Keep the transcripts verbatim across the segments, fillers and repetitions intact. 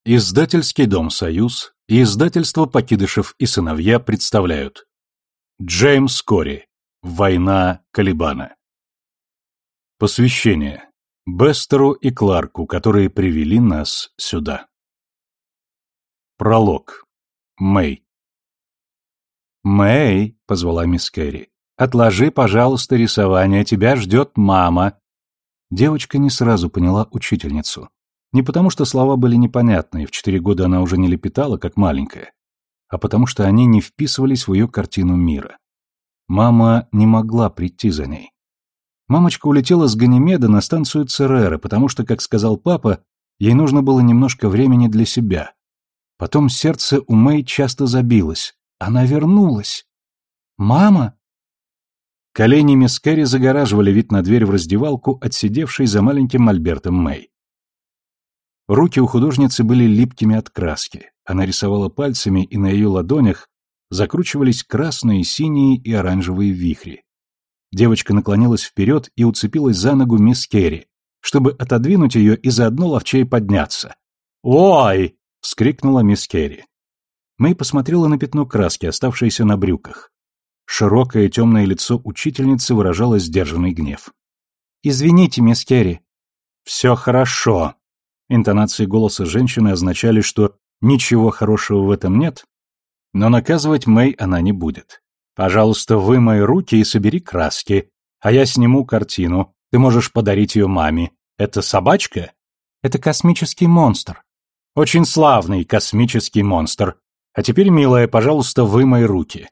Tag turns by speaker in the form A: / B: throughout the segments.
A: Издательский дом «Союз» и издательство «Покидышев и сыновья» представляют Джеймс Кори. Война Калибана. Посвящение Бестеру и Кларку, которые привели нас сюда. Пролог. Мэй. «Мэй», — позвала мисс Керри, — «отложи, пожалуйста, рисование, тебя ждет мама». Девочка не сразу поняла учительницу. Не потому, что слова были непонятны, и в четыре года она уже не лепетала, как маленькая, а потому что они не вписывались в ее картину мира. Мама не могла прийти за ней. Мамочка улетела с Ганимеда на станцию Церера, потому что, как сказал папа, ей нужно было немножко времени для себя. Потом сердце у Мэй часто забилось. Она вернулась. «Мама?» Колени мисс Керри загораживали вид на дверь в раздевалку, отсидевшей за маленьким мольбертом Мэй. Руки у художницы были липкими от краски. Она рисовала пальцами, и на ее ладонях закручивались красные, синие и оранжевые вихри. Девочка наклонилась вперед и уцепилась за ногу мисс Керри, чтобы отодвинуть ее и заодно ловчей подняться. «Ой!» — вскрикнула мисс Керри. Мэй посмотрела на пятно краски, оставшееся на брюках. Широкое темное лицо учительницы выражало сдержанный гнев. «Извините, мисс Керри». «Все хорошо». Интонации голоса женщины означали, что ничего хорошего в этом нет, но наказывать Мэй она не будет. «Пожалуйста, вымой руки и собери краски, а я сниму картину. Ты можешь подарить ее маме. Это собачка?» «Это космический монстр». «Очень славный космический монстр. А теперь, милая, пожалуйста, вымой руки».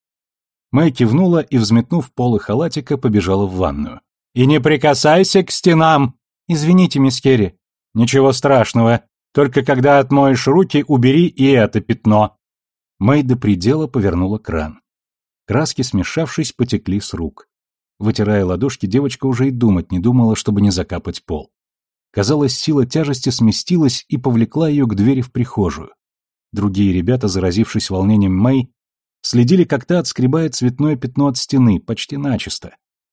A: Мэй кивнула и, взметнув полы халатика, побежала в ванную. «И не прикасайся к стенам!» «Извините, мисс Керри». «Ничего страшного. Только когда отмоешь руки, убери и это пятно». Мэй до предела повернула кран. Краски, смешавшись, потекли с рук. Вытирая ладошки, девочка уже и думать не думала, чтобы не закапать пол. Казалось, сила тяжести сместилась и повлекла ее к двери в прихожую. Другие ребята, заразившись волнением Мэй, следили, как та отскребает цветное пятно от стены, почти начисто.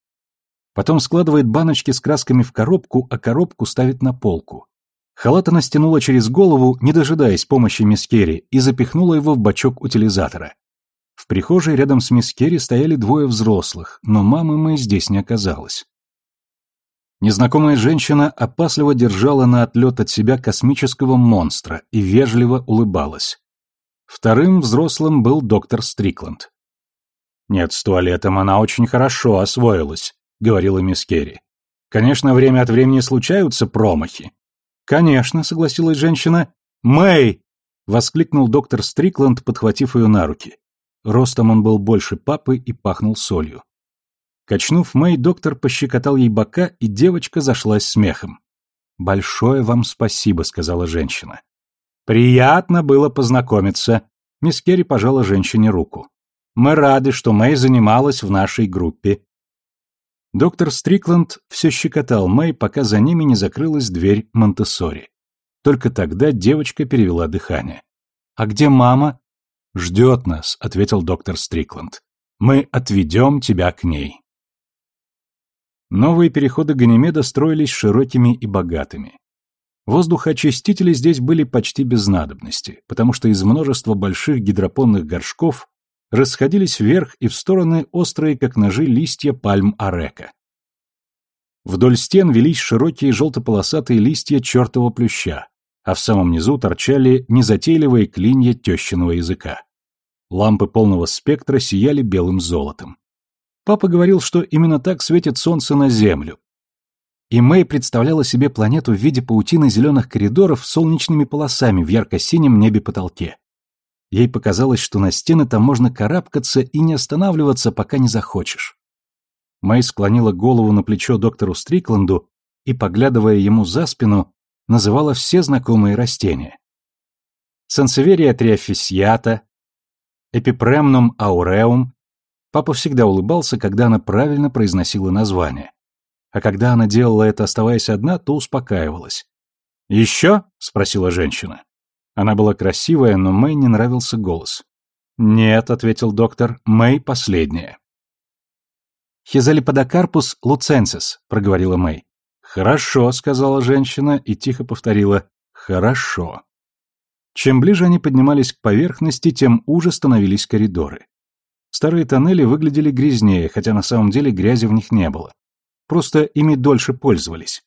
A: Потом складывает баночки с красками в коробку, а коробку ставит на полку. Халат она стянула через голову, не дожидаясь помощи мисс Керри, и запихнула его в бачок утилизатора. В прихожей рядом с мисс Керри стояли двое взрослых, но мамы Мэй здесь не оказалось. Незнакомая женщина опасливо держала на отлет от себя космического монстра и вежливо улыбалась. Вторым взрослым был доктор Стрикланд. «Нет, с туалетом она очень хорошо освоилась», — говорила мисс Керри. «Конечно, время от времени случаются промахи». «Конечно», — согласилась женщина. «Мэй!» — воскликнул доктор Стрикланд, подхватив ее на руки. Ростом он был больше папы и пахнул солью. Качнув Мэй, доктор пощекотал ей бока, и девочка зашлась смехом. «Большое вам спасибо», — сказала женщина. «Приятно было познакомиться», — мисс Керри пожала женщине руку. «Мы рады, что Мэй занималась в нашей группе». Доктор Стрикланд все щекотал Мэй, пока за ними не закрылась дверь Монтессори. Только тогда девочка перевела дыхание. «А где мама?» «Ждет нас», — ответил доктор Стрикланд. «Мы отведем тебя к ней». Новые переходы Ганимеда строились широкими и богатыми. Воздухоочистители здесь были почти без надобности, потому что из множества больших гидропонных горшков расходились вверх и в стороны острые, как ножи, листья пальм арека. Вдоль стен велись широкие желто-полосатые листья чертова плюща, а в самом низу торчали незатейливые клинья тещиного языка. Лампы полного спектра сияли белым золотом. Папа говорил, что именно так светит солнце на землю. И Мэй представляла себе планету в виде паутины зеленых коридоров с солнечными полосами в ярко-синем небе-потолке. Ей показалось, что на стены там можно карабкаться и не останавливаться, пока не захочешь. Мэй склонила голову на плечо доктору Стрикланду и, поглядывая ему за спину, называла все знакомые растения. Сансеверия триофисиата, эпипремнум ауреум. Папа всегда улыбался, когда она правильно произносила название. А когда она делала это, оставаясь одна, то успокаивалась. «Еще?» — спросила женщина. Она была красивая, но Мэй не нравился голос. «Нет», — ответил доктор, — «Мэй последняя». «Хизалиподокарпус луценсис», — проговорила Мэй. «Хорошо», — сказала женщина и тихо повторила «хорошо». Чем ближе они поднимались к поверхности, тем уже становились коридоры. Старые тоннели выглядели грязнее, хотя на самом деле грязи в них не было. Просто ими дольше пользовались.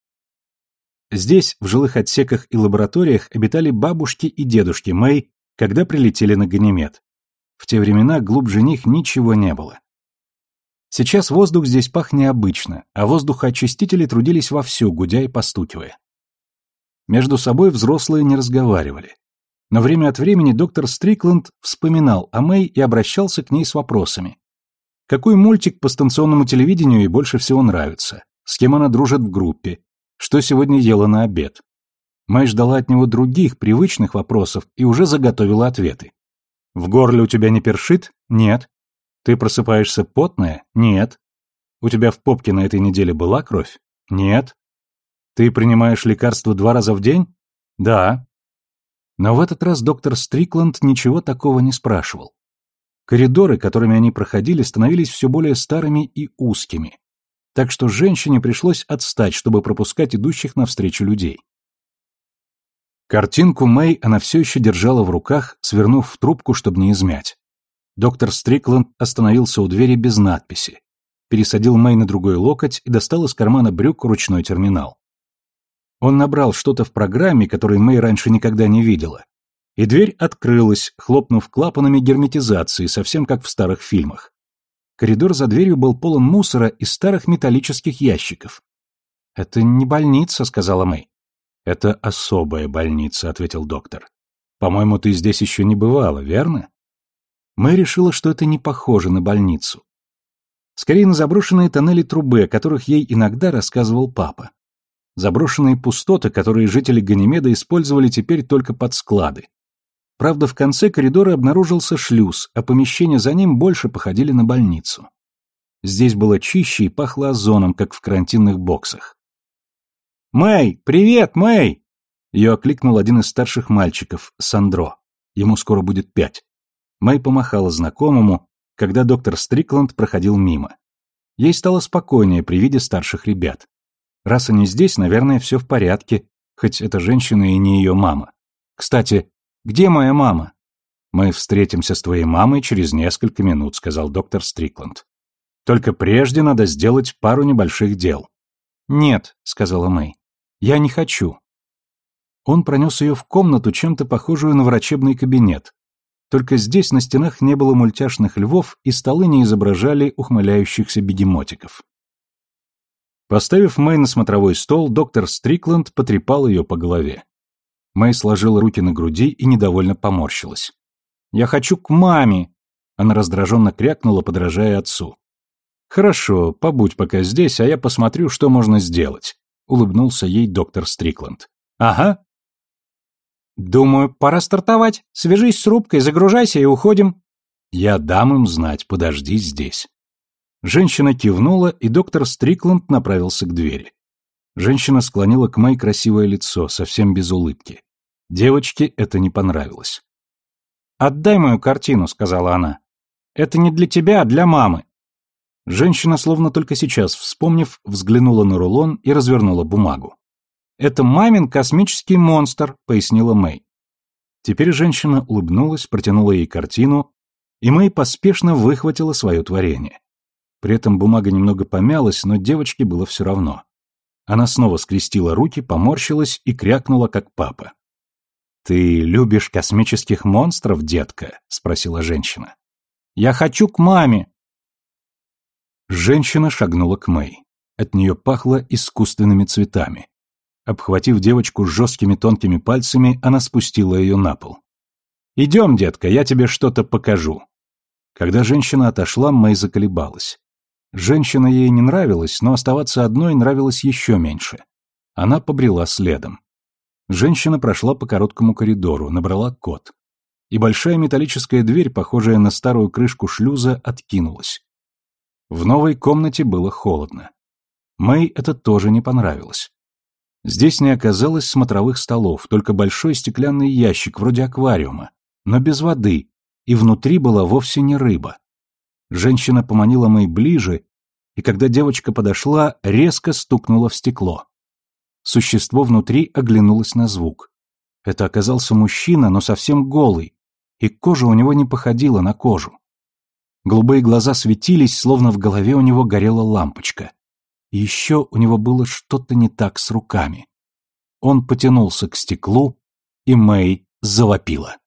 A: Здесь, в жилых отсеках и лабораториях, обитали бабушки и дедушки Мэй, когда прилетели на Ганимед. В те времена глубже них ничего не было. Сейчас воздух здесь пах необычно, а воздухоочистители трудились вовсю, гудя и постукивая. Между собой взрослые не разговаривали. Но время от времени доктор Стрикленд вспоминал о Мэй и обращался к ней с вопросами. Какой мультик по станционному телевидению ей больше всего нравится? С кем она дружит в группе? Что сегодня ела на обед? Мэй ждала от него других, привычных вопросов и уже заготовила ответы. «В горле у тебя не першит?» «Нет». «Ты просыпаешься потная?» «Нет». «У тебя в попке на этой неделе была кровь?» «Нет». «Ты принимаешь лекарства два раза в день?» «Да». Но в этот раз доктор Стрикленд ничего такого не спрашивал. Коридоры, которыми они проходили, становились все более старыми и узкими, так что женщине пришлось отстать, чтобы пропускать идущих навстречу людей. Картинку Мэй она все еще держала в руках, свернув в трубку, чтобы не измять. Доктор Стрикленд остановился у двери без надписи, пересадил Мэй на другой локоть и достал из кармана брюк ручной терминал. Он набрал что-то в программе, которой Мэй раньше никогда не видела, и дверь открылась, хлопнув клапанами герметизации, совсем как в старых фильмах. Коридор за дверью был полон мусора и старых металлических ящиков. «Это не больница», — сказала Мэй. «Это особая больница», — ответил доктор. «По-моему, ты здесь еще не бывала, верно?» Мэй решила, что это не похоже на больницу. Скорее на заброшенные тоннели трубы, о которых ей иногда рассказывал папа. Заброшенные пустоты, которые жители Ганимеда использовали теперь только под склады. Правда, в конце коридора обнаружился шлюз, а помещения за ним больше походили на больницу. Здесь было чище и пахло озоном, как в карантинных боксах. «Мэй! Привет, Мэй!» Ее окликнул один из старших мальчиков, Сандро. Ему скоро будет пять. Мэй помахала знакомому, когда доктор Стрикленд проходил мимо. Ей стало спокойнее при виде старших ребят. Раз они здесь, наверное, все в порядке, хоть эта женщина и не ее мама. Кстати, где моя мама? Мы встретимся с твоей мамой через несколько минут, сказал доктор Стрикленд. Только прежде надо сделать пару небольших дел. Нет, сказала Мэй, я не хочу. Он пронес ее в комнату, чем-то похожую на врачебный кабинет. Только здесь на стенах не было мультяшных львов, и столы не изображали ухмыляющихся бегемотиков. Поставив Мэй на смотровой стол, доктор Стрикленд потрепал ее по голове. Мэй сложила руки на груди и недовольно поморщилась. «Я хочу к маме!» Она раздраженно крякнула, подражая отцу. «Хорошо, побудь пока здесь, а я посмотрю, что можно сделать», — улыбнулся ей доктор Стрикленд. «Ага». «Думаю, пора стартовать. Свяжись с рубкой, загружайся и уходим». «Я дам им знать, подожди здесь». Женщина кивнула, и доктор Стрикленд направился к двери. Женщина склонила к Мэй красивое лицо, совсем без улыбки. Девочке это не понравилось. «Отдай мою картину», — сказала она. «Это не для тебя, а для мамы». Женщина, словно только сейчас вспомнив, взглянула на рулон и развернула бумагу. «Это мамин космический монстр», — пояснила Мэй. Теперь женщина улыбнулась, протянула ей картину, и Мэй поспешно выхватила свое творение. При этом бумага немного помялась, но девочке было все равно. Она снова скрестила руки, поморщилась и крякнула, как папа. «Ты любишь космических монстров, детка?» — спросила женщина. «Я хочу к маме!» Женщина шагнула к Мэй. От нее пахло искусственными цветами. Обхватив девочку жесткими тонкими пальцами, она спустила ее на пол. «Идем, детка, я тебе что-то покажу». Когда женщина отошла, Мэй заколебалась. Женщина ей не нравилась, но оставаться одной нравилось еще меньше. Она побрела следом. Женщина прошла по короткому коридору, набрала код. И большая металлическая дверь, похожая на старую крышку шлюза, откинулась. В новой комнате было холодно. Мэй это тоже не понравилось. Здесь не оказалось смотровых столов, только большой стеклянный ящик, вроде аквариума, но без воды, и внутри была вовсе не рыба. Женщина поманила Мэй ближе, и когда девочка подошла, резко стукнула в стекло. Существо внутри оглянулось на звук. Это оказался мужчина, но совсем голый, и кожа у него не походила на кожу. Голубые глаза светились, словно в голове у него горела лампочка. И еще у него было что-то не так с руками. Он потянулся к стеклу, и Мэй завопила.